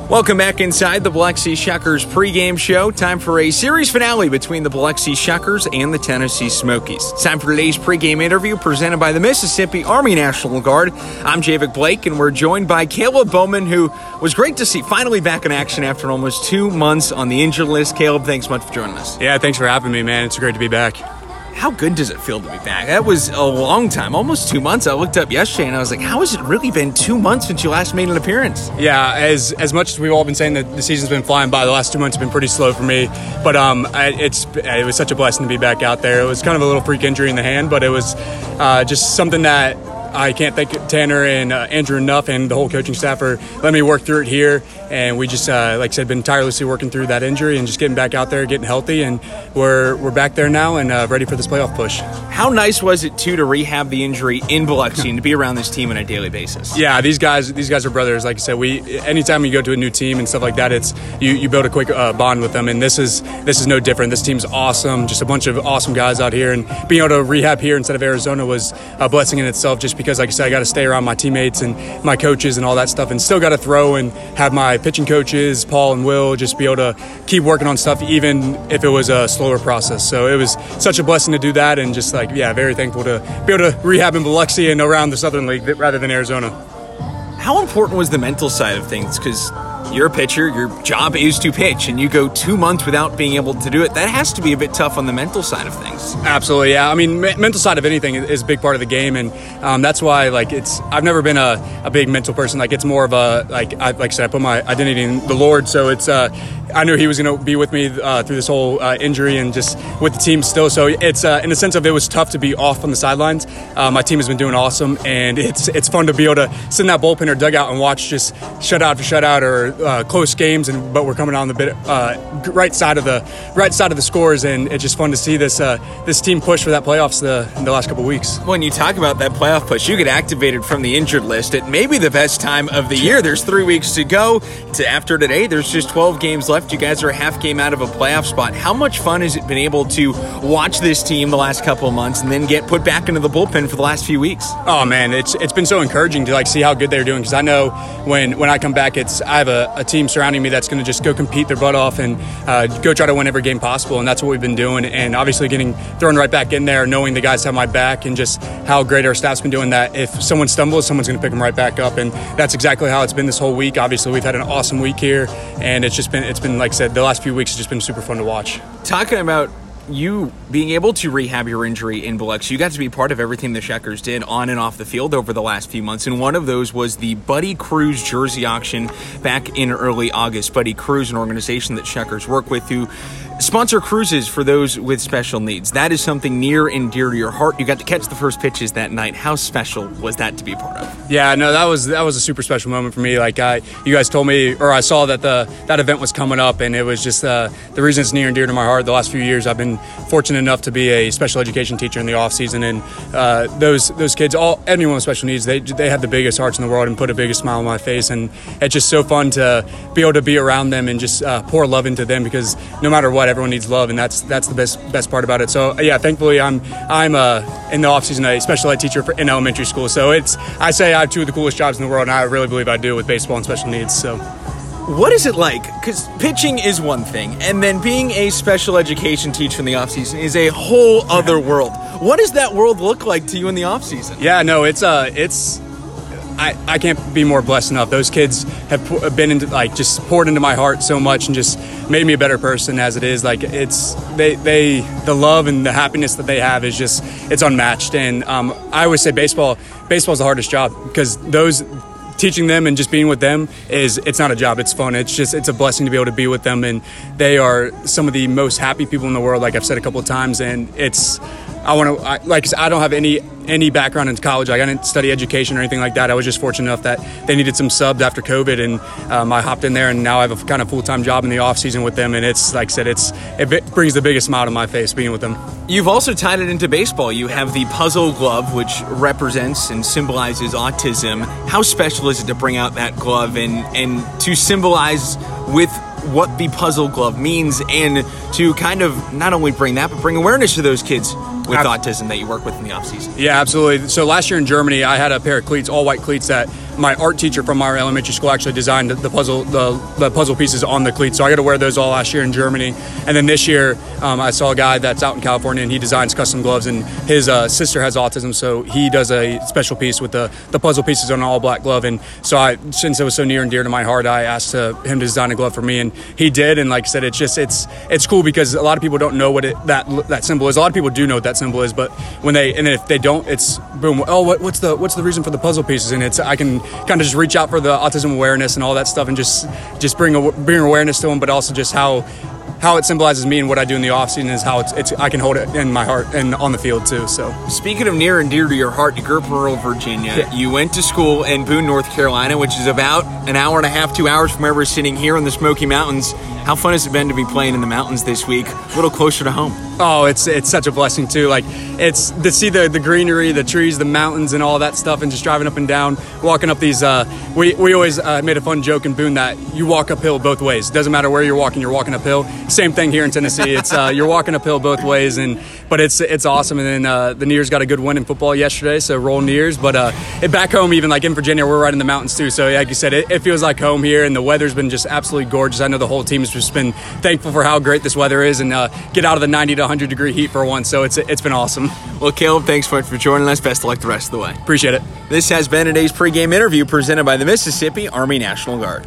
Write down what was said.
Welcome back inside the Biloxi Shuckers pregame show. Time for a series finale between the Biloxi Shuckers and the Tennessee Smokies. It's time for today's pregame interview presented by the Mississippi Army National Guard. I'm Javik Blake, and we're joined by Caleb Bowman, who was great to see finally back in action after almost 2 months on the injured list. Caleb, thanks much for joining us. Yeah, thanks for having me, man. It's great to be back. How good does it feel to be back? That was a long time, almost 2 months. I looked up yesterday and I was like, how has it really been 2 months since you last made an appearance? Yeah, as much as we've all been saying that the season's been flying by, the last 2 months have been pretty slow for me. But it was such a blessing to be back out there. It was kind of a little freak injury in the hand, but it was just something that I can't thank Tanner and Andrew enough and the whole coaching staff for letting me work through it here. And we just, like I said, been tirelessly working through that injury and just getting back out there, getting healthy. And we're back there now and ready for this playoff push. How nice was it, too, to rehab the injury in Biloxi and to be around this team on a daily basis? Yeah, these guys are brothers. Like I said, anytime you go to a new team and stuff like that, it's you build a quick bond with them. And this is no different. This team's awesome. Just a bunch of awesome guys out here. And being able to rehab here instead of Arizona was a blessing in itself, just because, like I said, I got to stay around my teammates and my coaches and all that stuff, and still got to throw and have my pitching coaches, Paul and Will, just be able to keep working on stuff, even if it was a slower process. So it was such a blessing to do that, and just very thankful to be able to rehab in Biloxi and around the Southern League rather than Arizona. How important was the mental side of things? Because you're a pitcher, your job is to pitch, and you go 2 months without being able to do it. That has to be a bit tough on the mental side of things. Absolutely, yeah. I mean, mental side of anything is a big part of the game, and that's why, I've never been a big mental person. It's more of I said, I put my identity in the Lord, so it's I knew He was going to be with me through this whole injury and just with the team still. So it's in the sense of it was tough to be off on the sidelines. My team has been doing awesome, and it's fun to be able to sit in that bullpen or dugout and watch just shutout after shutout or close games, but we're coming on the right side of the scores, and it's just fun to see this team push for that playoffs in the last couple of weeks. When you talk about that playoff push, you get activated from the injured list at maybe the best time of the year. There's 3 weeks to go. After today, there's just 12 games left. You guys are a half game out of a playoff spot. How much fun has it been able to watch this team the last couple of months and then get put back into the bullpen for the last few weeks? Oh man, it's been so encouraging to see how good they're doing, because I know when I come back, I have a team surrounding me that's going to just go compete their butt off and go try to win every game possible, and that's what we've been doing. And obviously getting thrown right back in there, knowing the guys have my back, and just how great our staff's been doing that. If someone stumbles, someone's going to pick them right back up, and that's exactly how it's been this whole week. Obviously, we've had an awesome week here, and it's been like I said, the last few weeks has just been super fun to watch. Talking about you being able to rehab your injury in Biloxi, you got to be part of everything the Shuckers did on and off the field over the last few months, and one of those was the Buddy Cruz jersey auction back in early August. Buddy Cruz, an organization that Shuckers work with, who sponsor cruises for those with special needs. That is something near and dear to your heart. You got to catch the first pitches that night. How special was that to be a part of? Yeah, no, that was a super special moment for me. You guys told me, or I saw that that event was coming up, and it was just the reason it's near and dear to my heart. The last few years, I've been fortunate enough to be a special education teacher in the off season, and those kids, anyone with special needs, they have the biggest hearts in the world and put a biggest smile on my face, and it's just so fun to be able to be around them and just pour love into them, because no matter what, everyone needs love, and that's the best part about it. So yeah, thankfully I'm in the off season a special ed teacher in elementary school. So I say I have two of the coolest jobs in the world, and I really believe I do with baseball and special needs. So. What is it like? Because pitching is one thing, and then being a special education teacher in the offseason is a whole other world. What does that world look like to you in the offseason? Yeah, no, I can't be more blessed enough. Those kids have been into just poured into my heart so much and just made me a better person as it is. The love and the happiness that they have is it's unmatched. And I always say baseball's the hardest job, because teaching them and just being with them it's not a job, it's fun. It's a blessing to be able to be with them, and they are some of the most happy people in the world, like I've said a couple of times. And I don't have any background in college. I didn't study education or anything like that. I was just fortunate enough that they needed some subs after COVID, and I hopped in there, and now I have a kind of full-time job in the off season with them. And it's like I said, it brings the biggest smile to my face being with them. You've also tied it into baseball. You have the puzzle glove, which represents and symbolizes autism. How special is it to bring out that glove and to symbolize with what the puzzle glove means, and to kind of not only bring that, but bring awareness to those kids with autism that you work with in the offseason? Yeah, absolutely. So last year in Germany, I had a pair of cleats, all white cleats, that my art teacher from our elementary school actually designed the puzzle pieces on the cleats. So I got to wear those all last year in Germany. And then this year, I saw a guy that's out in California, and he designs custom gloves, and his sister has autism, so he does a special piece with the puzzle pieces on an all-black glove. And so since it was so near and dear to my heart, I asked him to design a glove for me, and he did. And like I said, it's cool because a lot of people don't know what that symbol is. A lot of people do know what that symbol is, but if they don't, it's boom. Oh, what's the reason for the puzzle pieces? And I can kind of just reach out for the autism awareness and all that stuff, and just bring awareness to them, but also just how it symbolizes me and what I do in the offseason is how I can hold it in my heart and on the field too. So speaking of near and dear to your heart, you grew up in rural Virginia. Yeah. You went to school in Boone, North Carolina, which is about an hour and a half, 2 hours from where we're sitting here in the Smoky Mountains. How fun has it been to be playing in the mountains this week, a little closer to home? Oh, it's such a blessing too. Like it's to see the greenery, the trees, the mountains, and all that stuff, and just driving up and down, walking up these. We always made a fun joke in Boone that you walk uphill both ways. Doesn't matter where you're walking uphill. Same thing here in Tennessee. It's you're walking uphill both ways, but it's awesome. And then the Nears got a good win in football yesterday, so roll Nears. But back home, even like in Virginia, we're right in the mountains too. So like you said, it feels like home here, and the weather's been just absolutely gorgeous. I know the whole team has just been thankful for how great this weather is, and get out of the 90 to 100 degree heat for once. So it's been awesome. Well, Caleb, thanks so much for joining us. Best of luck the rest of the way. Appreciate it. This has been today's pregame interview presented by the Mississippi Army National Guard.